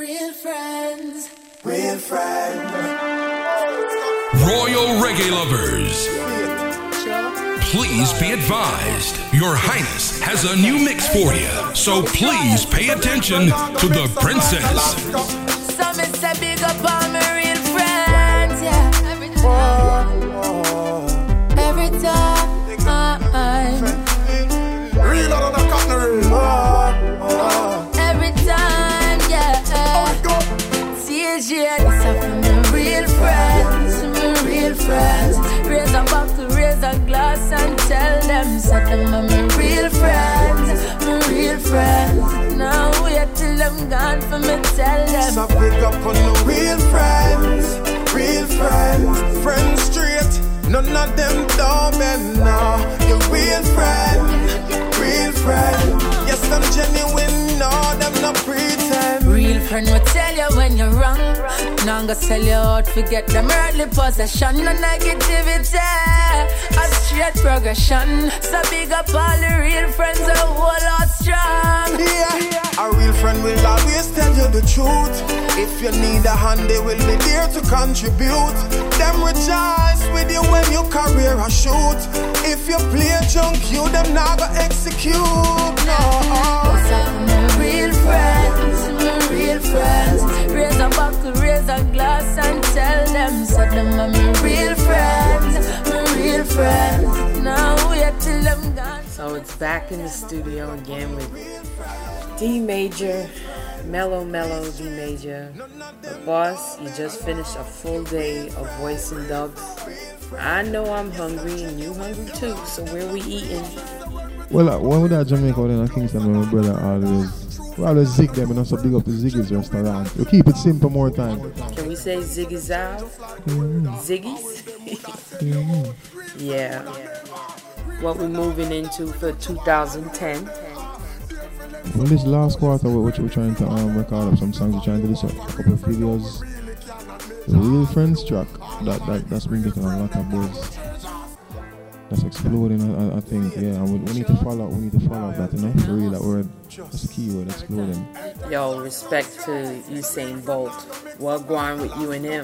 Real friends. Real friends. Royal reggae lovers, please be advised, Your Highness has a new mix for you, so please pay attention to the princess. Some is a big up on my real friends, yeah. Every time. Real out of the cutlery. Every time, yeah. TJ, this is for my real friends, my real friends. Raise a bottle, raise a glass and tell them, set them are my real friends, my real friends. Now wait till I'm gone for me, tell them. So pick up on the real friends, friends straight. None of them dumb now. Your real friend. Yes, I'm genuine, no, them not pretend. Real friend will tell you when you're wrong. Now I'm gonna sell you out, forget them earthly possession. No negativity, a straight progression. So big up all the real friends, a whole lot strong. Yeah, a real friend will always tell you the truth. If you need a hand, they will be there to contribute. Them rejoice with you when your career a shoot. If you play junk, you them never execute. No. What's up, my real friends, my real friends. Raise a buckle, raise a glass and tell them, set them are my real friends, my real friends. Now wait till I'm gone. So it's back in the studio again with D major, mellow D major. But boss, you just finished a full day of voice and dubs. I know I'm hungry and you hungry too, so where we eating? Well, when we at Jamaica in Kingston, my brother always zig them, and also big up the Ziggy's restaurant. We keep it simple more time. Can we say Ziggy's out? Ziggy's? Yeah. What we moving into for 2010? Well, this last quarter, we're trying to record up some songs. We're trying to do a couple of videos. The Real Friends track that's been getting a lot of buzz. That's exploding, I think, yeah. And we need to follow up that, you know, for real, that word, that's the key word, exploding. Yo, respect to Usain Bolt. What going with you and him?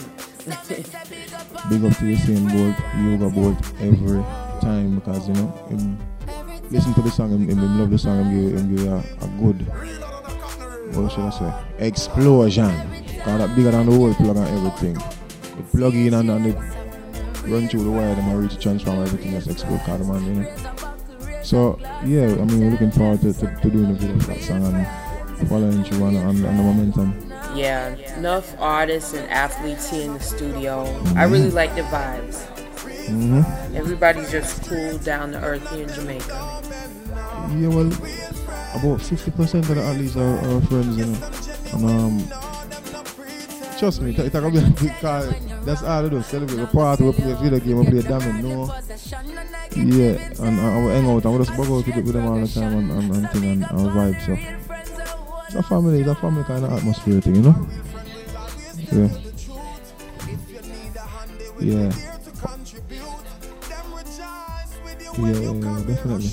Big up to Usain Bolt, Yoga Bolt, every time, because, you know, listen to the song, him love the song, him give a good, what should I say, explosion. Because that bigger than the whole plug and everything. The plug in and it run through the wire and reach the transformer, everything that's explode, card man, you know. So yeah, I mean, we're looking forward to doing a video for that song and following through on the momentum. Yeah, enough artists and athletes here in the studio. I really like the vibes. Everybody's just cool, down to earth here in Jamaica. Yeah, well, about 50% of the athletes are our friends, you know. And trust me, it's gonna be a big car. That's all I do. Celebrate. We party, we play a video game, we play damn no. Yeah, and we hang out and we just bug out with them all the time and thing and our vibe. So it's a family kind of atmosphere thing, you know? Yeah, definitely.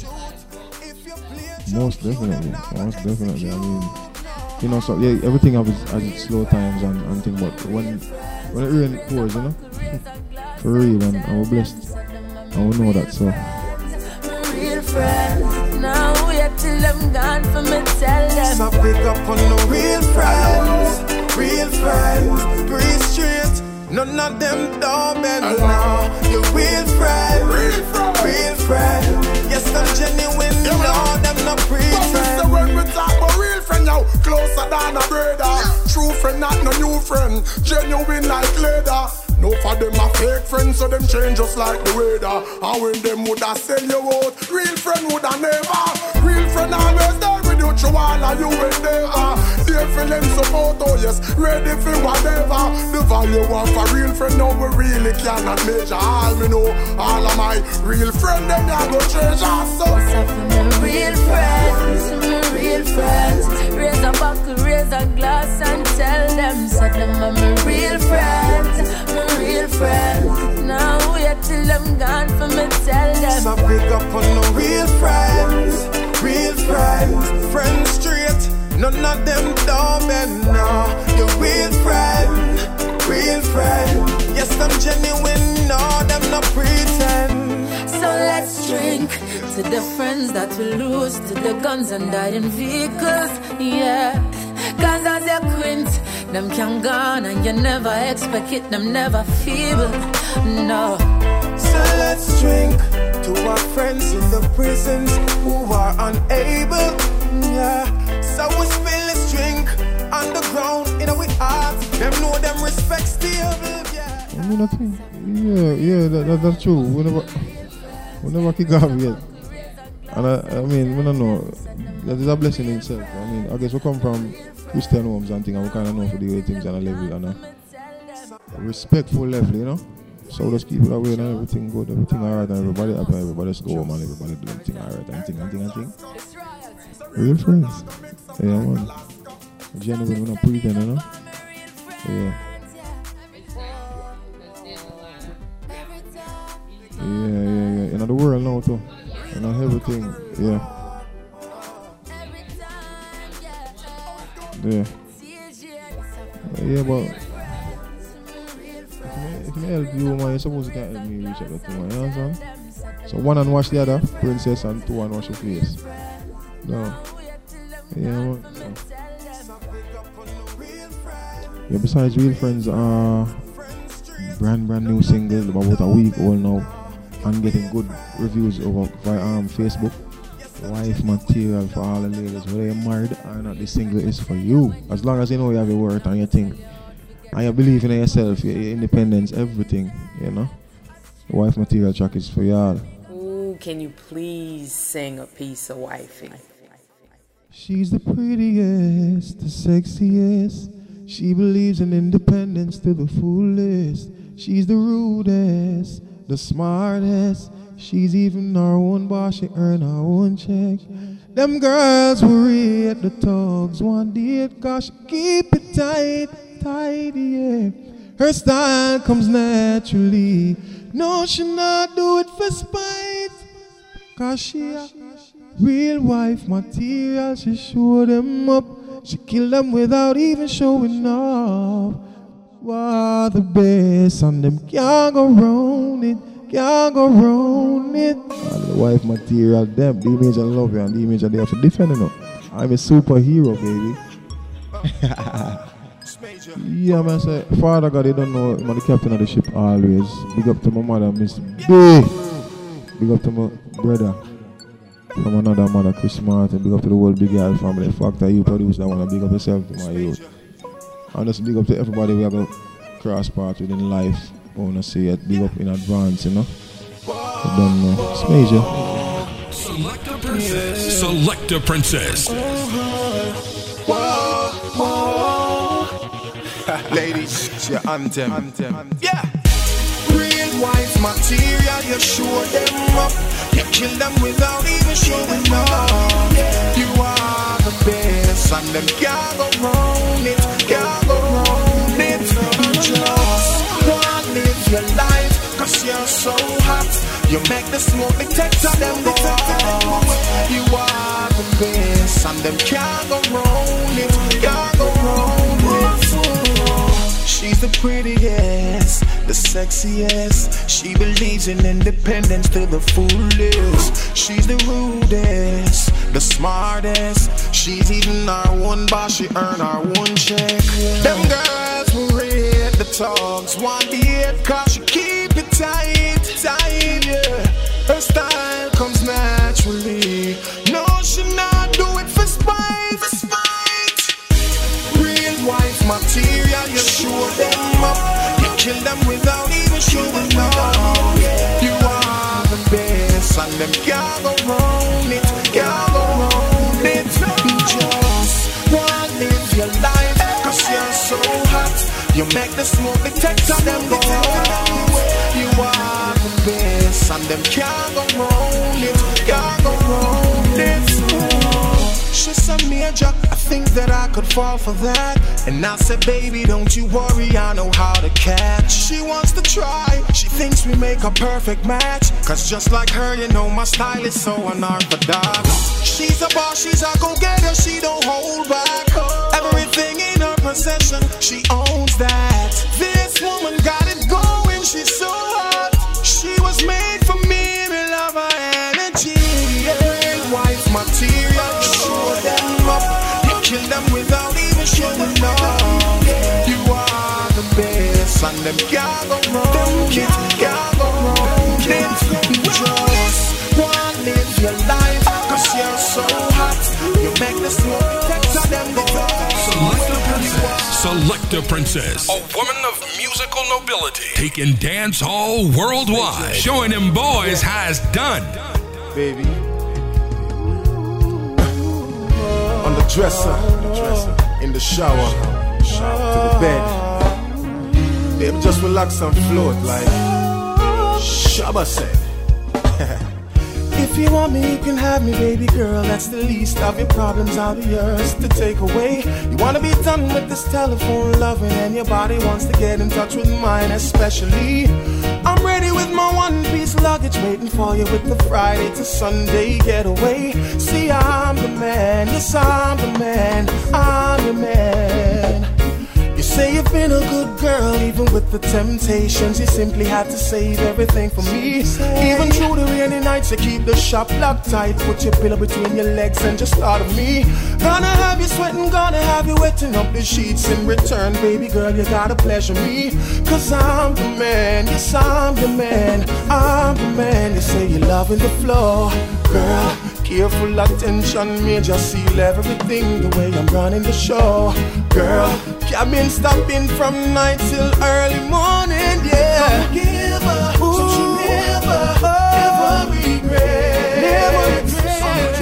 Most definitely. I mean, you know, so yeah, everything has its slow times and thing, but when it really pours, you know, for real, and we're blessed, and we know that, so. Real friends, now wait till I'm gone for me, tell them. So pick up on the real friends, breathe straight. None of them dumb now. Your real friend. Yes, I'm genuine, no, them not pretend. So when we talk about real friend now, closer than a brother. True friend, not no new friend. Genuine like leather. No for them a fake friends, so them change just like the weather. And when them woulda sell you out, real friend woulda never. Real friend always there with you through all of you endeavor. There for them support, oh yes, ready for whatever. The value of a real friend, now we really cannot measure. All me know, all of my real friend, them I go treasure. So what's up for my real friends, raise a buckle, raise a glass and tell them, set them are my real friends. Now wait till I'm gone for me, tell them. So pick up on the real friends, friends straight. None of them dumb now. Your to the friends that we lose, to the guns and dying vehicles, yeah. Cause as you quint, them can gone and you never expect it, them never feeble, no. So let's drink to our friends in the prisons who are unable, yeah. So we spill this drink on the ground in our hearts. Them know them respect stable, yeah. I mean, I think, that's true. We never kick off yet. And I mean, we don't know. That is a blessing in itself. I mean, I guess we come from Christian homes and things, and we kind of know for the way things on a level and a respectful level, you know. So just keep it away and everything good, everything alright, and everybody happy, everybody just go home and everybody do everything alright and thing. Real friends. Yeah, man. Genuine, we're not pretend, you know. Yeah. Yeah. In the world now too. You know, everything, yeah. Yeah, but if me help you, man, you're supposed to can't help me reach out to two, you know what I'm saying? So one and wash the other, princess, and two and wash your face. No. Yeah, man. So. Yeah, besides Real Friends, brand new single, about a week old now, and getting good reviews over via Facebook. Wife material for all the ladies, whether you're married or not, this single is for you. As long as you know you have your worth and you think, and you believe in yourself, your independence, everything, you know. The wife material track is for y'all. Ooh, can you please sing a piece of wifey? She's the prettiest, the sexiest. She believes in independence to the fullest. She's the rudest, the smartest. She's even our own boss, she earn our own check. Them girls worry at the thugs one day, cause she keep it tight, yeah. Her style comes naturally. No, she not do it for spite. Cause she a real wife material, she show them up. She kill them without even showing off. Wow, the best and them can't go round it. Can't go round it. And the wife material, them, the image I love you and the image I they have to defend you. I'm a superhero, baby. Yeah, man, say, Father God, you don't know, I'm the captain of the ship always. Big up to my mother, Miss B. Big up to my brother from another mother, Chris Martin. Big up to the whole Big Girl family. Factor, you produce that one, and big up yourself to my youth. And just big up to everybody we have a cross path within life. I want to say it, big up in advance, you know. I don't know. It's major. Select a princess. Select a princess. Ladies, it's your anthem. Yeah. Real wife material, you show them up. You kill them without even showing up. You are the best, and them can't go round it. Can't go round it. Just wanna live your life, cause you're so hot. You make the smoke detector them go off. You are the best, and them can't go round it. Can't go round it. She's the prettiest, the sexiest. She believes in independence to the fullest. She's the rudest, the smartest. She's even our one boss, she earn our one check. Them girls will read the talks, want the head, cause she keep it tight, yeah. Her style comes naturally. No, she not do it for spite. Real wife material, you show them up. You kill them without even showing up. You are the best, and them can't go round it. Can't go round it. Just wanna live your life, cause you're so hot. You make the smoke detector them go off. You are the best, and them can't go round it. Can't go round it. She's a major, I think that I could fall for that. And I said, baby, don't you worry, I know how to catch. She wants to try, she thinks we make a perfect match. Cause just like her, you know my style is so unorthodox. She's a boss, she's a go-getter, she don't hold back. Everything in her possession, she owns that. This woman got it going, she's so hot. She was made for me, we love her energy. them can't go wrong. Them kids can't go wrong. Kids just want to live your life, cause you're so hot. You make the smoke detector them go off. Selecta Princess, a woman of musical nobility, taking dance hall worldwide, showing them boys how it's done. Baby, on the dresser, in the shower, to the bed. Baby, just relax and float like Shabba said. If you want me, you can have me, baby girl. That's the least of your problems, I'll be yours to take away. You wanna be done with this telephone loving, and your body wants to get in touch with mine especially. I'm ready with my one-piece luggage, waiting for you with the Friday to Sunday getaway. See, I'm the man, yes, I'm the man, I'm your man. You say you've been a good girl, even with the temptations. You simply had to save everything for me. Even through the rainy nights, you keep the shop locked tight. Put your pillow between your legs and just thought of me. Gonna have you sweating, gonna have you wetting up the sheets. In return, baby girl, you gotta pleasure me. Cause I'm the man, yes, I'm the man, I'm the man. You say you're loving the flow, girl. Careful attention, major seal everything the way I'm running the show. Girl, cabin stopping from night till early morning, yeah. Don't give her, so she never, ever regret. Never regret.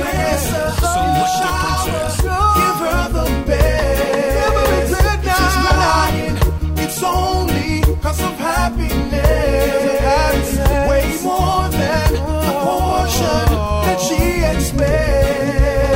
Selecta Princess. Give her the best. Never regret now. She's crying, it's only cause of happiness. Way more than the portion that she expects.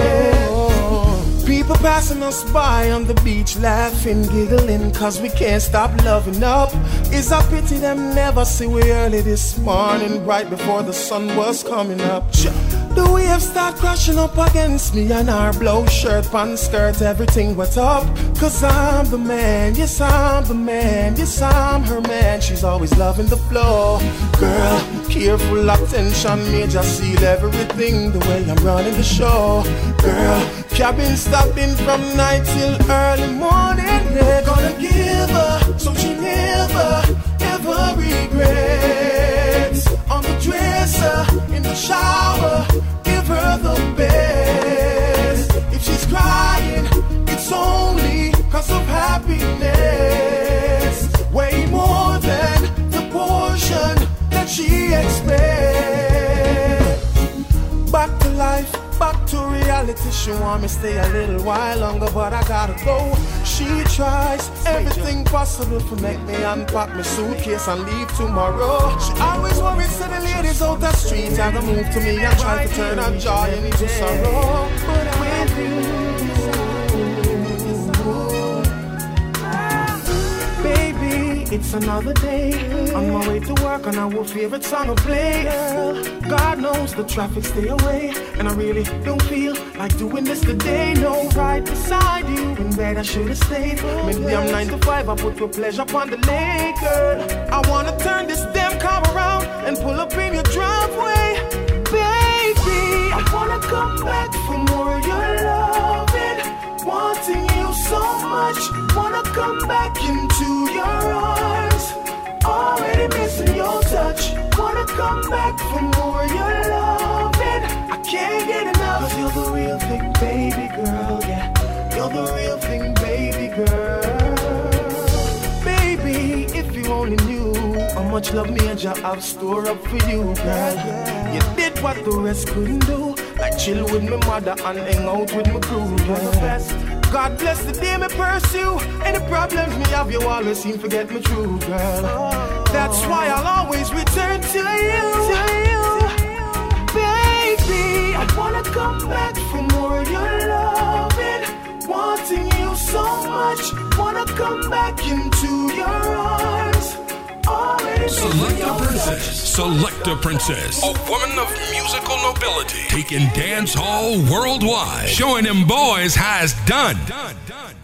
People passing us by on the beach, laughing, giggling, cause we can't stop loving up. It's a pity them never see we early this morning, right before the sun was coming up. The waves start crashing up against me, and our blow shirt, pants, skirt, everything wet up. Cause I'm the man, yes, I'm the man, yes, I'm her man. She's always loving the flow. Girl, careful attention, major seal everything the way I'm running the show. Girl, cabin stopping from night till early morning. They're gonna give her, so she never, ever regrets. On the dresser, in the shower, give her the best. If she's crying, it's only cause of happiness. Way more than the portion that she expects. Back to life, back to reality. She want me stay a little while longer, but I gotta go. She tries everything possible to make me unpack my suitcase and leave tomorrow. She always worries to the ladies out the street and move to me and try to turn her joy into sorrow. But I baby, it's another day. On my way to work on our favorite song to play. God knows the traffic stay away, and I really don't feel like doing this today. No, right beside you in bed I should've stayed. Maybe I'm 9 to 5, I put your pleasure upon the lake, girl. I wanna turn this damn car around and pull up in your driveway. Baby, I wanna come back for more of your loving. Wanting you so much, wanna come back into your arms. Already missing your touch, wanna come back for more of your loving. I can't get enough, cause you're the real thing, baby girl, yeah. You're the real thing, baby girl. Baby, if you only knew how much love me and you have stored up for you, girl. You did what the rest couldn't do, like chill with my mother and hang out with my crew. You're the best. God bless the day me pursue. Any problems me have, you always seem to get me through, girl. That's why I'll always return to you. Baby, I wanna come back for more of your loving. Wanting you so much, wanna come back into your arms. Selecta Princess. Selecta Princess. A woman of musical nobility. Taking dance hall worldwide. Showing them boys how it's done.